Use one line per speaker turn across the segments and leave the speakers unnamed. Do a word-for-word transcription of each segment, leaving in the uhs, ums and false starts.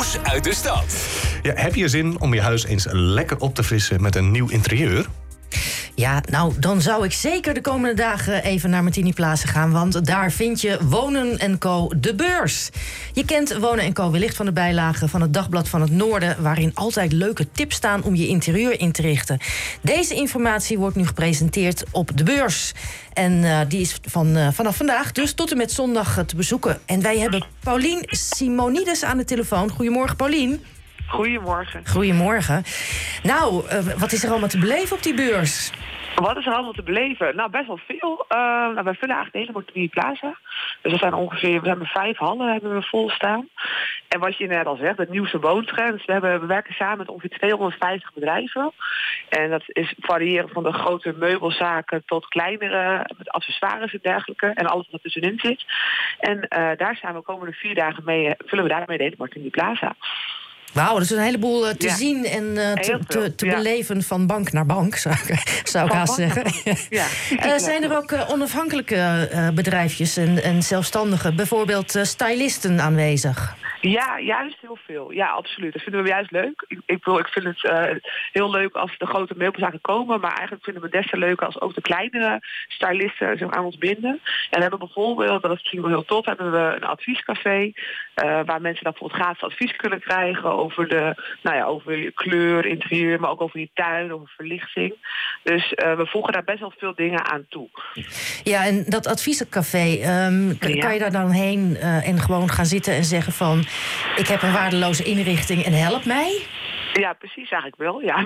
nieuws uit de stad.
Ja, heb je zin om je huis eens lekker op te frissen met een nieuw interieur?
Ja, nou, dan zou ik zeker de komende dagen even naar Martini Plaza gaan, want daar vind je Wonen en Co. de beurs. Je kent Wonen en Co. wellicht van de bijlagen van het Dagblad van het Noorden, waarin altijd leuke tips staan om je interieur in te richten. Deze informatie wordt nu gepresenteerd op de beurs. En uh, die is van, uh, vanaf vandaag dus tot en met zondag uh, te bezoeken. En wij hebben Paulien Simonides aan de telefoon. Goedemorgen, Paulien.
Goedemorgen.
Goedemorgen. Nou, uh, wat is er allemaal te beleven op die beurs?
Wat is er allemaal te beleven? Nou, best wel veel. Uh, nou, wij vullen eigenlijk de hele Martini Plaza. Dus er zijn ongeveer, we hebben vijf hallen hebben we vol staan. En wat je net al zegt, het nieuwste woontrends. We, hebben, we werken samen met ongeveer tweehonderdvijftig bedrijven. En dat is variëren van de grote meubelzaken tot kleinere, met accessoires en dergelijke. En alles wat ertussenin zit. En uh, daar zijn we komende vier dagen mee, vullen we daarmee de hele Martini Plaza.
Wauw, dat is een heleboel uh, te
ja.
zien en uh, te, te, te
ja.
beleven van bank naar bank, zou ik, zou ik haast zeggen.
Ja.
uh, zijn er ook uh, onafhankelijke uh, bedrijfjes en, en zelfstandigen, bijvoorbeeld uh, stylisten aanwezig?
Ja, juist heel veel. Ja, absoluut. Dat vinden we juist leuk. Ik, ik, bedoel, ik vind het uh, heel leuk als de grote meubelzaken komen, maar eigenlijk vinden we het des te leuker als ook de kleinere stylisten zich aan ons binden. En we hebben bijvoorbeeld, dat is misschien wel heel tof, hebben we een adviescafé uh, waar mensen dan bijvoorbeeld gratis advies kunnen krijgen over de, nou ja, over je kleur, interieur, maar ook over je tuin, over verlichting. Dus uh, we voegen daar best wel veel dingen aan toe.
Ja, en dat adviescafé, um, kan
ja.
je daar dan heen uh, en gewoon gaan zitten en zeggen van, ik heb een waardeloze inrichting en help mij?
Ja, precies eigenlijk wel. Ja.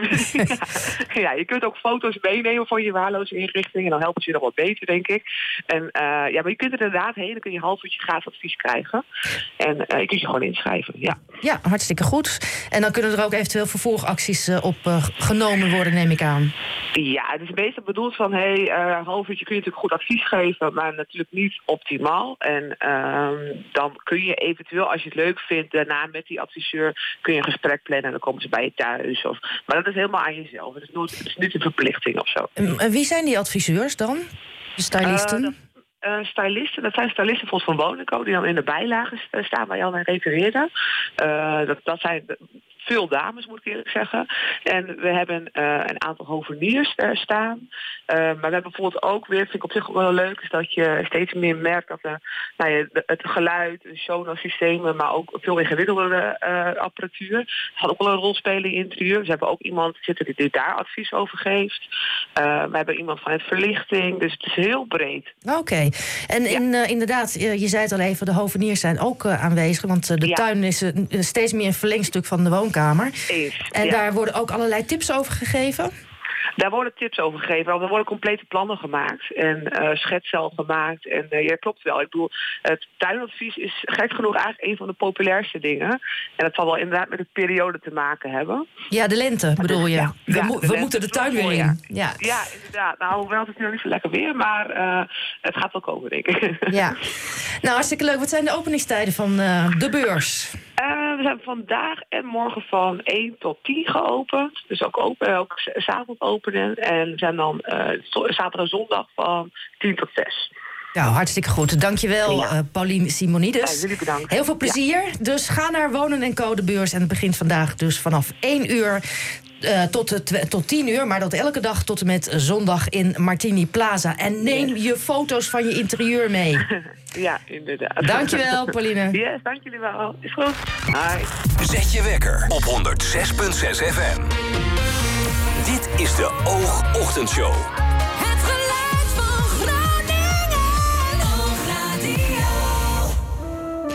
ja, je kunt ook foto's meenemen van je waardeloze inrichting en dan helpt het je nog wat beter, denk ik. En uh, ja, maar je kunt er inderdaad heen, dan kun je een half uurtje gratis advies krijgen. En uh, je kunt je gewoon inschrijven, ja.
Ja, hartstikke goed. En dan kunnen er ook eventueel vervolgacties uh, op uh, genomen worden, neem ik aan.
Ja, het is meestal bedoeld van, hé, hey, uh, een half uurtje kun je natuurlijk goed advies geven, maar natuurlijk niet optimaal. En uh, dan kun je eventueel, als je het leuk vindt, daarna met die adviseur kun je een gesprek plannen en dan komen ze bij je thuis. Of, maar dat is helemaal aan jezelf. Het is, nooit, het is niet een verplichting of zo.
En wie zijn die adviseurs dan? De stylisten?
Uh, Uh, stylisten, dat zijn stylisten bijvoorbeeld van Wonen en Co. die dan in de bijlagen staan waar je al naar refereerde. Uh, dat, dat zijn veel dames, moet ik eerlijk zeggen. En we hebben uh, een aantal hoveniers uh, staan. Uh, maar we hebben bijvoorbeeld ook weer, vind ik op zich ook wel leuk, is dat je steeds meer merkt dat uh, nou ja, het geluid, de Sonos-systemen, maar ook veel ingewikkeldere uh, apparatuur gaat ook wel een rol spelen in interieur. Dus we hebben ook iemand zitten die, die daar advies over geeft. Uh, we hebben iemand van het verlichting. Dus het is heel breed.
Oké. Okay. En in, ja. uh, inderdaad, je zei het al even, de hoveniers zijn ook uh, aanwezig. Want uh, de ja. tuin is uh, steeds meer een verlengstuk van de woonkamer.
Is,
en
ja.
daar worden ook allerlei tips over gegeven?
Daar worden tips over gegeven. Er worden complete plannen gemaakt en uh, schetsen al gemaakt. En uh, ja, klopt wel. Ik bedoel, het tuinadvies is gek genoeg eigenlijk een van de populairste dingen. En dat zal wel inderdaad met de periode te maken hebben.
Ja, de lente bedoel je.
Ja,
we
ja,
mo-
de
we
lente
moeten de tuin weer in.
Ja.
Ja.
ja, inderdaad. Nou, hoewel het is nu niet zo lekker weer, maar uh, het gaat wel komen, denk ik.
Ja. Nou, hartstikke leuk. Wat zijn de openingstijden van uh, de beurs?
Uh, we zijn vandaag en morgen van één tot tien geopend. Dus ook open, ook s avond openen. En we zijn dan uh, zaterdag en zondag van tien tot zes.
Nou, hartstikke goed. Dankjewel, ja. uh, Paulien Simonides.
Ja, jullie bedankt.
Heel veel plezier. Ja. Dus ga naar Wonen en Co. de beurs. En het begint vandaag dus vanaf één uur uh, tot, uh, tot tien uur. Maar dat elke dag tot en met zondag in Martini Plaza. En neem yes. je foto's van je interieur mee.
Ja, inderdaad.
Dankjewel, Pauline.
Yes, dank jullie wel. Is goed. Hi.
Zet je wekker op honderd zes komma zes F M. Dit is de Oog Ochtendshow.